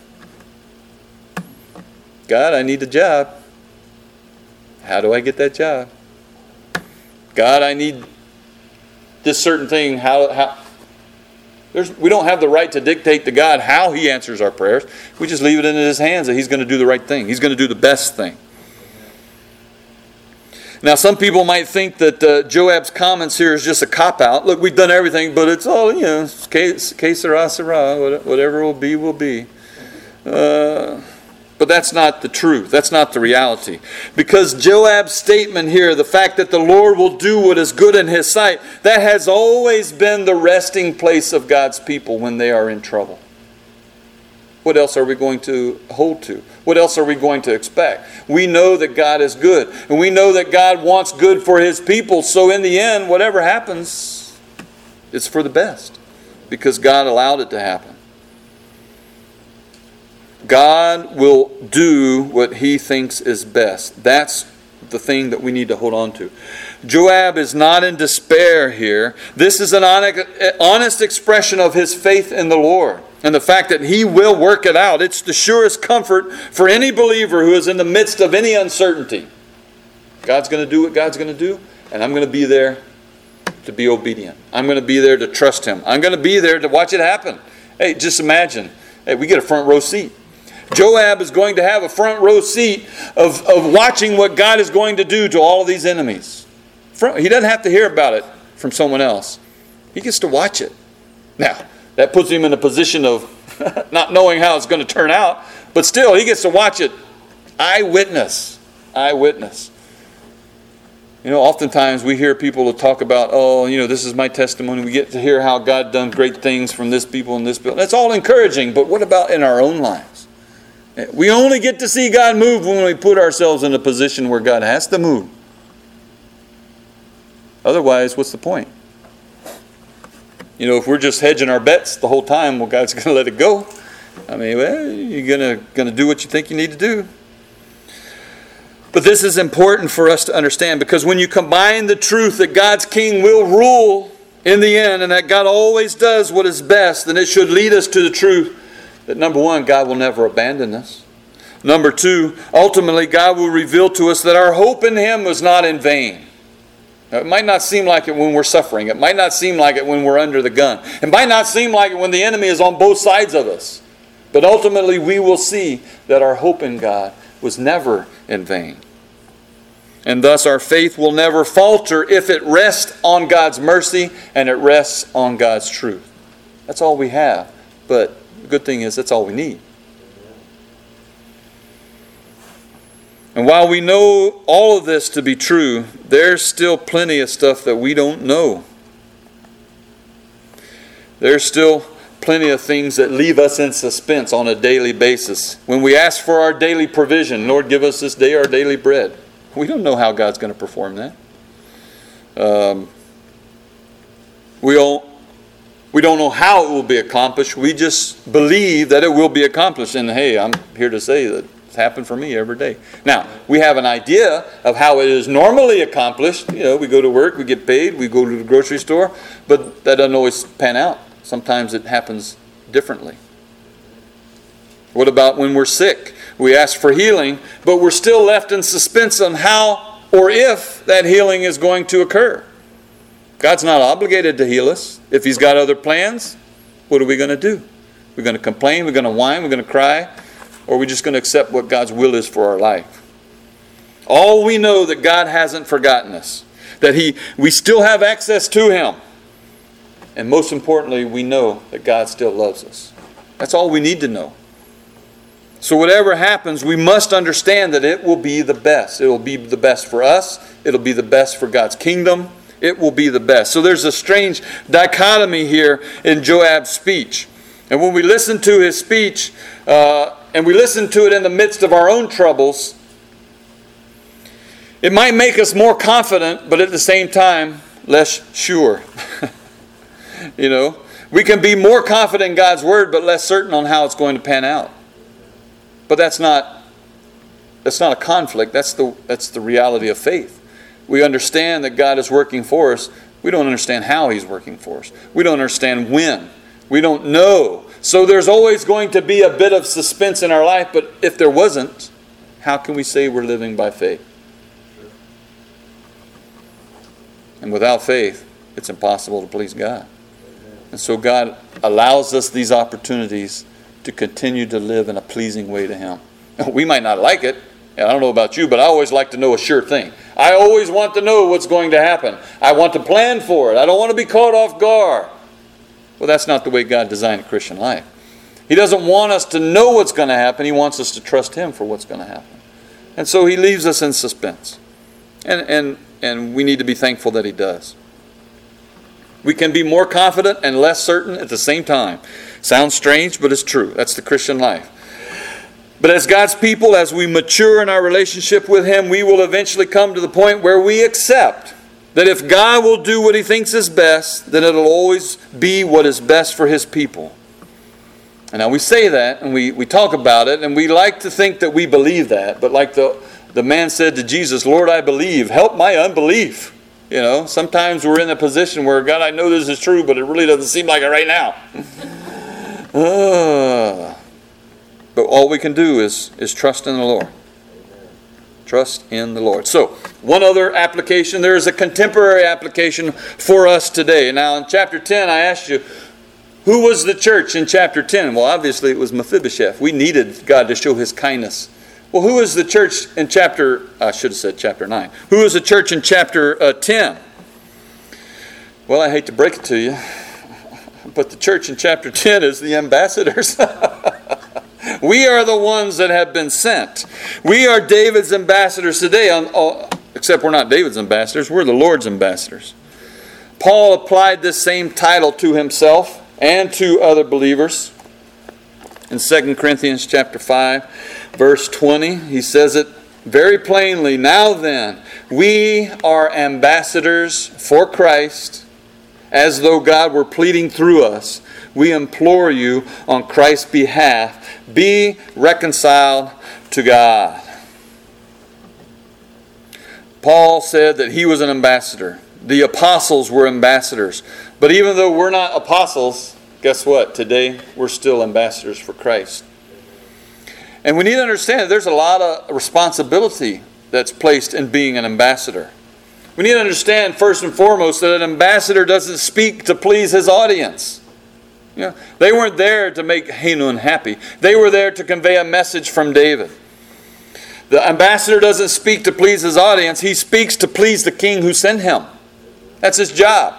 God, I need a job. How do I get that job? God, I need this certain thing. We don't have the right to dictate to God how He answers our prayers. We just leave it in His hands that He's going to do the right thing. He's going to do the best thing. Now, some people might think that Joab's comments here is just a cop-out. Look, we've done everything, but it's all, que sera, sera. Whatever will be, will be. But that's not the truth. That's not the reality. Because Joab's statement here, the fact that the Lord will do what is good in His sight, that has always been the resting place of God's people when they are in trouble. What else are we going to hold to? What else are we going to expect? We know that God is good. And we know that God wants good for His people. So in the end, whatever happens, it's for the best. Because God allowed it to happen. God will do what He thinks is best. That's the thing that we need to hold on to. Joab is not in despair here. This is an honest expression of his faith in the Lord and the fact that He will work it out. It's the surest comfort for any believer who is in the midst of any uncertainty. God's going to do what God's going to do, and I'm going to be there to be obedient. I'm going to be there to trust Him. I'm going to be there to watch it happen. Hey, just imagine. Hey, we get a front row seat. Joab is going to have a front row seat of watching what God is going to do to all of these enemies. He doesn't have to hear about it from someone else. He gets to watch it. Now, that puts him in a position of not knowing how it's going to turn out, but still, he gets to watch it. Eyewitness. Eyewitness. You know, oftentimes we hear people talk about, oh, you know, this is my testimony. We get to hear how God done great things from this people and this people. That's all encouraging, but what about in our own lives? We only get to see God move when we put ourselves in a position where God has to move. Otherwise, what's the point? You know, if we're just hedging our bets the whole time, well, God's going to let it go. I mean, well, you're going to do what you think you need to do. But this is important for us to understand, because when you combine the truth that God's king will rule in the end and that God always does what is best, then it should lead us to the truth that, number one, God will never abandon us. Number two, ultimately, God will reveal to us that our hope in Him was not in vain. Now, it might not seem like it when we're suffering. It might not seem like it when we're under the gun. It might not seem like it when the enemy is on both sides of us. But ultimately, we will see that our hope in God was never in vain. And thus, our faith will never falter if it rests on God's mercy and it rests on God's truth. That's all we have. But the good thing is, that's all we need. And while we know all of this to be true, there's still plenty of stuff that we don't know. There's still plenty of things that leave us in suspense on a daily basis. When we ask for our daily provision, Lord, give us this day our daily bread. We don't know how God's going to perform that. We don't know how it will be accomplished. We just believe that it will be accomplished. And hey, I'm here to say that it's happened for me every day. Now, we have an idea of how it is normally accomplished. You know, we go to work, we get paid, we go to the grocery store, but that doesn't always pan out. Sometimes it happens differently. What about when we're sick? We ask for healing, but we're still left in suspense on how or if that healing is going to occur. God's not obligated to heal us. If He's got other plans, what are we going to do? We're going to complain, we're going to whine, we're going to cry, or are we just going to accept what God's will is for our life? All we know that God hasn't forgotten us, that we still have access to Him. And most importantly, we know that God still loves us. That's all we need to know. So whatever happens, we must understand that it will be the best. It will be the best for us. It will be the best for God's kingdom. It will be the best. So there's a strange dichotomy here in Joab's speech. And when we listen to his speech, and we listen to it in the midst of our own troubles, it might make us more confident, but at the same time, less sure. You know, we can be more confident in God's word, but less certain on how it's going to pan out. But that's not a conflict. That's the reality of faith. We understand that God is working for us. We don't understand how He's working for us. We don't understand when. We don't know. So there's always going to be a bit of suspense in our life, but if there wasn't, how can we say we're living by faith? And without faith, it's impossible to please God. And so God allows us these opportunities to continue to live in a pleasing way to Him. We might not like it. I don't know about you, but I always like to know a sure thing. I always want to know what's going to happen. I want to plan for it. I don't want to be caught off guard. Well, that's not the way God designed a Christian life. He doesn't want us to know what's going to happen. He wants us to trust Him for what's going to happen. And so He leaves us in suspense. And we need to be thankful that He does. We can be more confident and less certain at the same time. Sounds strange, but it's true. That's the Christian life. But as God's people, as we mature in our relationship with Him, we will eventually come to the point where we accept that if God will do what He thinks is best, then it'll always be what is best for His people. And now we say that, and we talk about it, and we like to think that we believe that. But like the man said to Jesus, Lord, I believe. Help my unbelief. You know, sometimes we're in a position where, God, I know this is true, but it really doesn't seem like it right now. But all we can do is trust in the Lord. Trust in the Lord. So, one other application. There is a contemporary application for us today. Now, in chapter 10, I asked you, who was the church in chapter 10? Well, obviously it was Mephibosheth. We needed God to show His kindness. Well, who is the church in I should have said chapter 9. Who is the church in chapter 10? Well, I hate to break it to you, but the church in chapter 10 is the ambassadors. We are the ones that have been sent. We are David's ambassadors today, except we're not David's ambassadors, we're the Lord's ambassadors. Paul applied this same title to himself and to other believers. In 2 Corinthians chapter 5, verse 20, he says it very plainly. Now then, we are ambassadors for Christ, as though God were pleading through us. We implore you on Christ's behalf, be reconciled to God. Paul said that he was an ambassador. The apostles were ambassadors. But even though we're not apostles, guess what? Today, we're still ambassadors for Christ. And we need to understand that there's a lot of responsibility that's placed in being an ambassador. We need to understand, first and foremost, that an ambassador doesn't speak to please his audience. You know, they weren't there to make Hanun happy. They were there to convey a message from David. The ambassador doesn't speak to please his audience. He speaks to please the king who sent him. That's his job.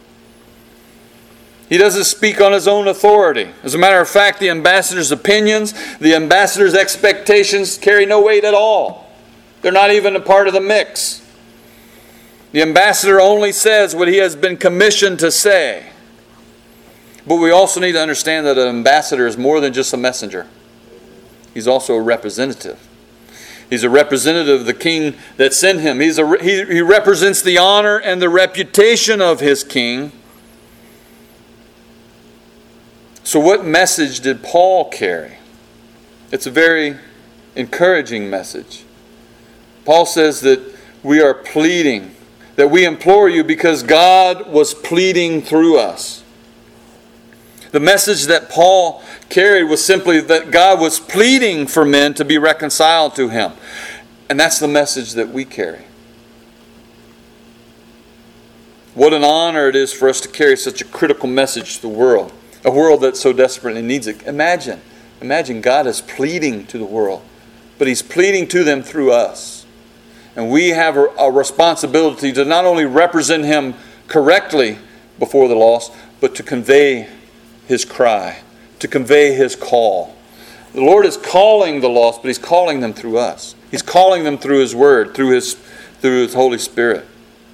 He doesn't speak on his own authority. As a matter of fact, the ambassador's opinions, the ambassador's expectations carry no weight at all. They're not even a part of the mix. The ambassador only says what he has been commissioned to say. But we also need to understand that an ambassador is more than just a messenger. He's also a representative. He's a representative of the king that sent him. He represents the honor and the reputation of his king. So what message did Paul carry? It's a very encouraging message. Paul says that we are pleading, that we implore you because God was pleading through us. The message that Paul carried was simply that God was pleading for men to be reconciled to Him. And that's the message that we carry. What an honor it is for us to carry such a critical message to the world. A world that so desperately needs it. Imagine God is pleading to the world. But He's pleading to them through us. And we have a responsibility to not only represent Him correctly before the lost, but to convey His cry, to convey His call. The Lord is calling the lost, but He's calling them through us. He's calling them through His Word, through His Holy Spirit.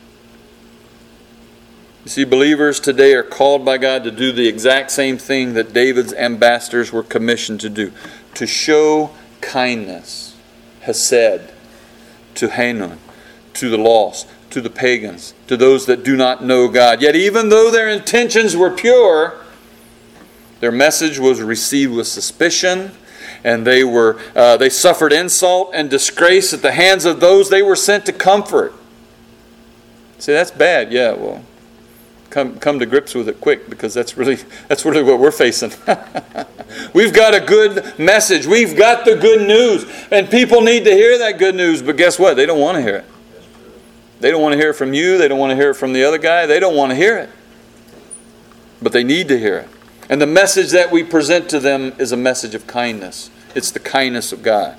You see, believers today are called by God to do the exact same thing that David's ambassadors were commissioned to do. To show kindness, hesed, to Hanun, to the lost, to the pagans, to those that do not know God. Yet even though their intentions were pure, their message was received with suspicion, and they suffered insult and disgrace at the hands of those they were sent to comfort. See, that's bad. Yeah, well, come to grips with it quick, because that's really what we're facing. We've got a good message. We've got the good news, and people need to hear that good news. But guess what? They don't want to hear it. They don't want to hear it from you. They don't want to hear it from the other guy. They don't want to hear it. But they need to hear it. And the message that we present to them is a message of kindness. It's the kindness of God.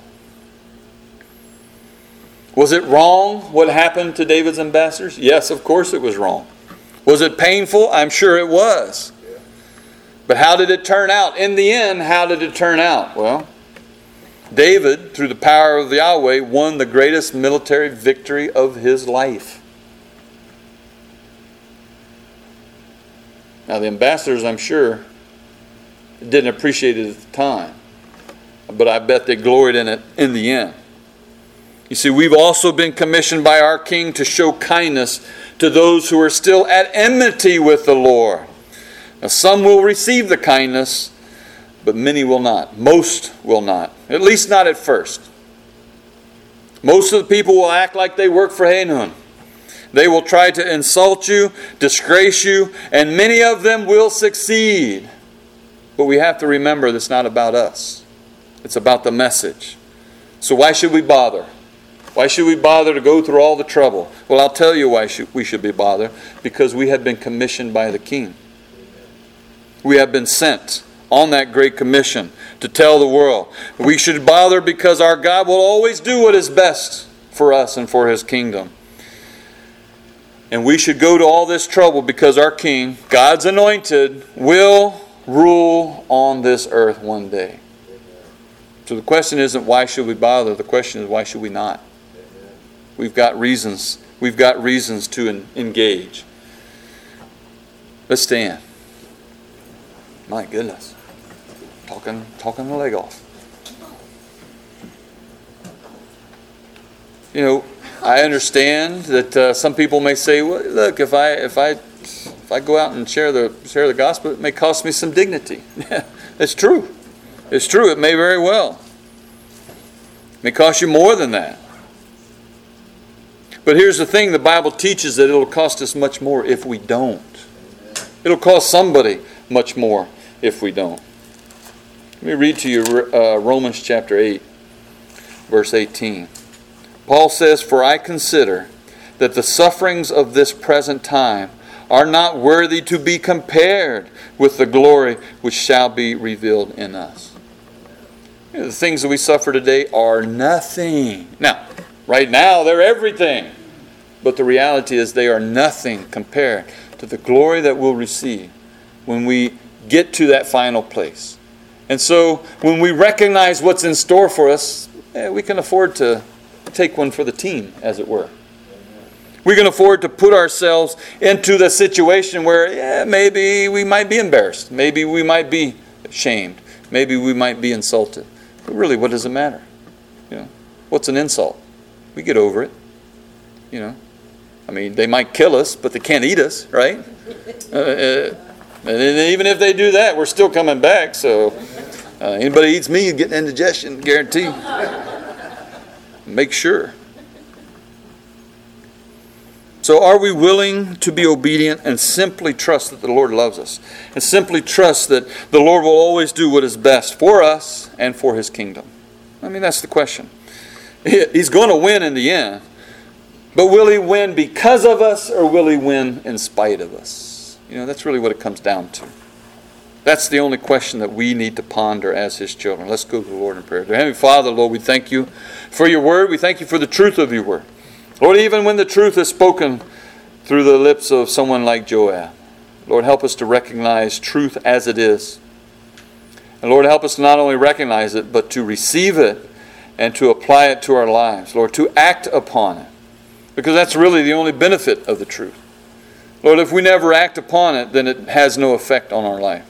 Was it wrong what happened to David's ambassadors? Yes, of course it was wrong. Was it painful? I'm sure it was. But how did it turn out? In the end, how did it turn out? Well, David, through the power of the Yahweh, won the greatest military victory of his life. Now, the ambassadors, I'm sure, didn't appreciate it at the time, but I bet they gloried in it in the end. You see, we've also been commissioned by our King to show kindness to those who are still at enmity with the Lord. Now, some will receive the kindness, but many will not. Most will not. At least not at first. Most of the people will act like they work for Hanun. They will try to insult you, disgrace you, and many of them will succeed. But we have to remember that's not about us. It's about the message. So why should we bother? Why should we bother to go through all the trouble? Well, I'll tell you why we should be bothered. Because we have been commissioned by the King. We have been sent on that great commission to tell the world. We should bother because our God will always do what is best for us and for His kingdom. And we should go to all this trouble because our King, God's anointed, will rule on this earth one day. So the question isn't why should we bother? The question is why should we not? We've got reasons. We've got reasons to engage. Let's stand. My goodness. Talking the leg off. You know, I understand that some people may say, well, look, if I go out and share the gospel, it may cost me some dignity. It's true. It's true. It may very well. It may cost you more than that. But here's the thing. The Bible teaches that it'll cost us much more if we don't. It'll cost somebody much more if we don't. Let me read to you Romans chapter 8, verse 18. Paul says, "For I consider that the sufferings of this present time are not worthy to be compared with the glory which shall be revealed in us." You know, the things that we suffer today are nothing. Now, right now, they're everything. But the reality is they are nothing compared to the glory that we'll receive when we get to that final place. And so, when we recognize what's in store for us, we can afford to take one for the team, as it were. We can afford to put ourselves into the situation where, maybe we might be embarrassed. Maybe we might be shamed. Maybe we might be insulted. But really, what does it matter? You know, what's an insult? We get over it. You know, I mean, they might kill us, but they can't eat us, right? And even if they do that, we're still coming back. So, anybody eats me, you get an indigestion, guarantee. Make sure. So are we willing to be obedient and simply trust that the Lord loves us? And simply trust that the Lord will always do what is best for us and for His kingdom? I mean, that's the question. He's going to win in the end. But will He win because of us, or will He win in spite of us? You know, that's really what it comes down to. That's the only question that we need to ponder as His children. Let's go to the Lord in prayer. Dear Heavenly Father, Lord, we thank You for Your word. We thank You for the truth of Your word. Lord, even when the truth is spoken through the lips of someone like Joab, Lord, help us to recognize truth as it is. And Lord, help us to not only recognize it, but to receive it and to apply it to our lives. Lord, to act upon it. Because that's really the only benefit of the truth. Lord, if we never act upon it, then it has no effect on our life.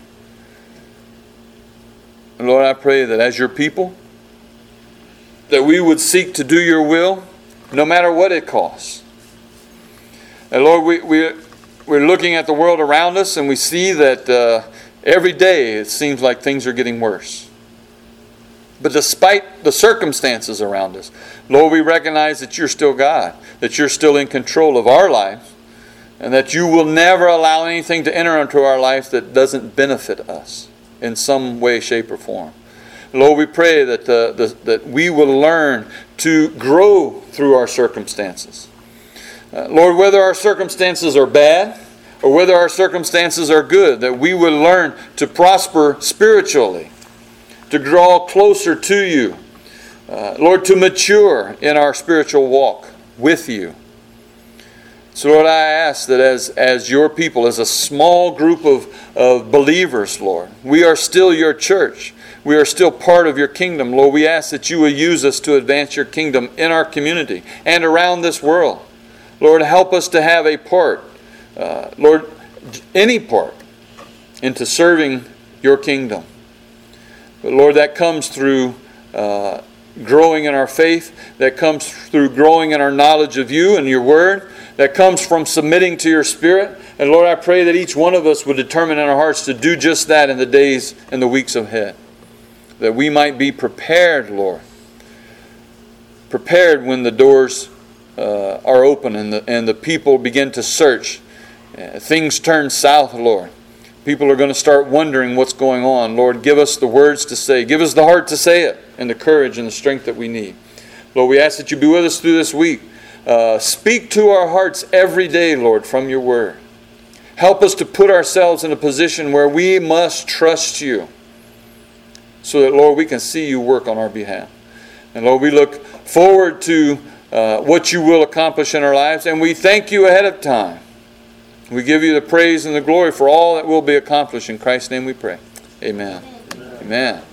And Lord, I pray that as Your people, that we would seek to do Your will, no matter what it costs. And Lord, we're looking at the world around us, and we see that every day it seems like things are getting worse. But despite the circumstances around us, Lord, we recognize that You're still God, that You're still in control of our lives, and that You will never allow anything to enter into our life that doesn't benefit us in some way, shape, or form. Lord, we pray that we will learn to grow through our circumstances. Lord, whether our circumstances are bad or whether our circumstances are good, that we will learn to prosper spiritually, to draw closer to You. Lord, to mature in our spiritual walk with You. So Lord, I ask that as your people, as a small group of believers, Lord, we are still your church. We are still part of your kingdom. Lord, we ask that you will use us to advance your kingdom in our community and around this world. Lord, help us to have a part, Lord, any part into serving your kingdom. But Lord, that comes through growing in our faith. That comes through growing in our knowledge of you and your word. That comes from submitting to your Spirit. And Lord, I pray that each one of us would determine in our hearts to do just that in the days and the weeks ahead. That we might be prepared, Lord. Prepared when the doors are open and the people begin to search. Things turn south, Lord. People are going to start wondering what's going on. Lord, give us the words to say. Give us the heart to say it and the courage and the strength that we need. Lord, we ask that you be with us through this week. Speak to our hearts every day, Lord, from your word. Help us to put ourselves in a position where we must trust you so that, Lord, we can see you work on our behalf. And Lord, we look forward to what you will accomplish in our lives, and we thank you ahead of time. We give you the praise and the glory for all that will be accomplished. In Christ's name we pray. Amen. Amen.